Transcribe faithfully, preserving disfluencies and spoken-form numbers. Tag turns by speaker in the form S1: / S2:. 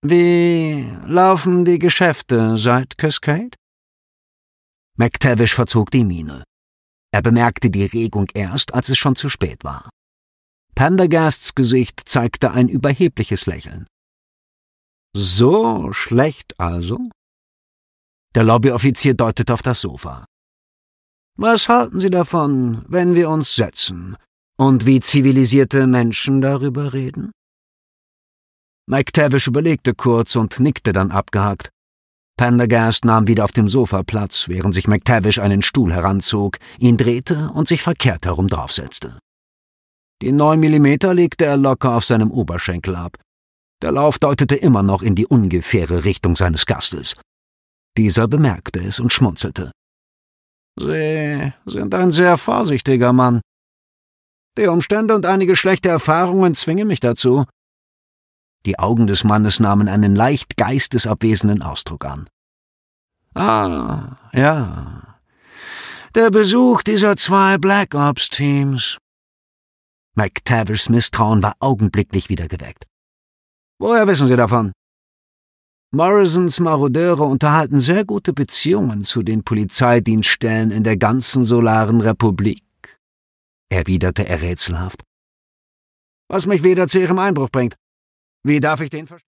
S1: »Wie laufen die Geschäfte seit Cascade?« McTavish verzog die Miene. Er bemerkte die Regung erst, als es schon zu spät war. Pendergasts Gesicht zeigte ein überhebliches Lächeln. »So schlecht also?« Der Lobbyoffizier deutete auf das Sofa. »Was halten Sie davon, wenn wir uns setzen und wie zivilisierte Menschen darüber reden?« McTavish überlegte kurz und nickte dann abgehakt. Pendergast nahm wieder auf dem Sofa Platz, während sich McTavish einen Stuhl heranzog, ihn drehte und sich verkehrt herum draufsetzte. Die neun Millimeter legte er locker auf seinem Oberschenkel ab. Der Lauf deutete immer noch in die ungefähre Richtung seines Gastes. Dieser bemerkte es und schmunzelte. »Sie sind ein sehr vorsichtiger Mann. Die Umstände und einige schlechte Erfahrungen zwingen mich dazu.« Die Augen des Mannes nahmen einen leicht geistesabwesenden Ausdruck an. »Ah, ja. Der Besuch dieser zwei Black Ops Teams.« McTavishs Misstrauen war augenblicklich wieder geweckt. »Woher wissen Sie davon?« »Morrisons Marodeure unterhalten sehr gute Beziehungen zu den Polizeidienststellen in der ganzen Solaren Republik«, erwiderte er rätselhaft. »Was mich wieder zu Ihrem Einbruch bringt. Wie darf ich den verstehen?«